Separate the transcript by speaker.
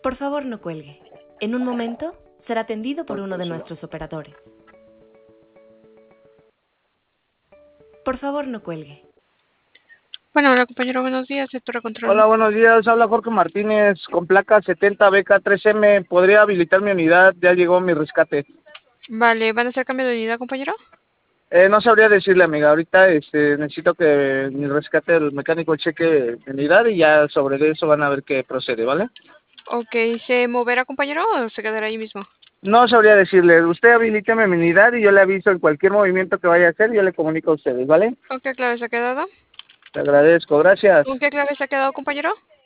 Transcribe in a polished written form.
Speaker 1: Por favor, no cuelgue. En un momento será atendido por uno de nuestros operadores. Por favor, no cuelgue.
Speaker 2: Bueno, hola compañero, buenos días, de Torre Control.
Speaker 3: Hola, buenos días. Habla Jorge Martínez con placa 70BK3M. ¿Podría habilitar mi unidad? Ya llegó mi rescate.
Speaker 2: Vale, ¿van a hacer cambio de unidad, compañero?
Speaker 3: No sabría decirle, amiga. Ahorita necesito que mi rescate, el mecánico cheque mi unidad y ya sobre eso van a ver qué procede, ¿vale?
Speaker 2: Ok, ¿se moverá, compañero, o se quedará ahí mismo?
Speaker 3: No sabría decirle. Usted habilíteme mi unidad y yo le aviso en cualquier movimiento que vaya a hacer, yo le comunico a ustedes, ¿vale?
Speaker 2: ¿Con qué clave se ha quedado?
Speaker 3: Te agradezco. Gracias.
Speaker 2: ¿Con qué clave se ha quedado, compañero?